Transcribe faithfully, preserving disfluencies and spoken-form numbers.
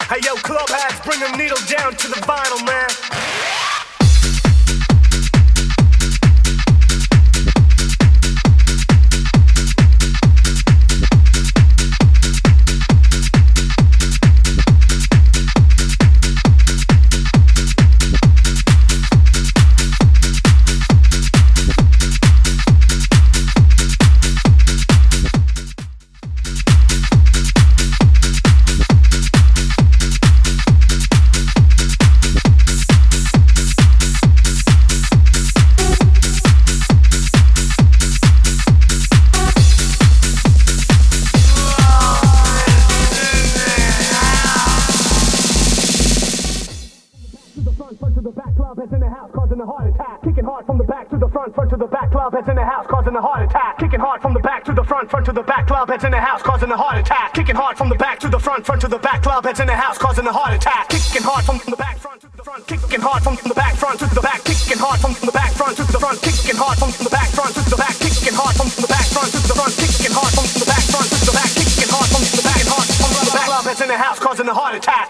Hey yo, club hats, bring them needle down to the vinyl, man. Front to the back, club heads in the house, causing a heart attack. Kicking hard from the back to the front, front to the back, club heads in the house, causing a heart attack. Kicking hard from the back to the front, front to the back, club heads in the house, causing a heart attack. Kicking hard from the back to the front, front to the back, club heads in the house, causing a heart attack. Kicking hard from the back, front to the front, kicking hard from the back, front to the back, kicking hard from the back, front to the front, kicking hard from the back, front to the back, kicking hard from the back, front to the front, kicking hard from the back, front to the back, kicking hard from the back, hard from the back, club heads in the house, causing a heart attack.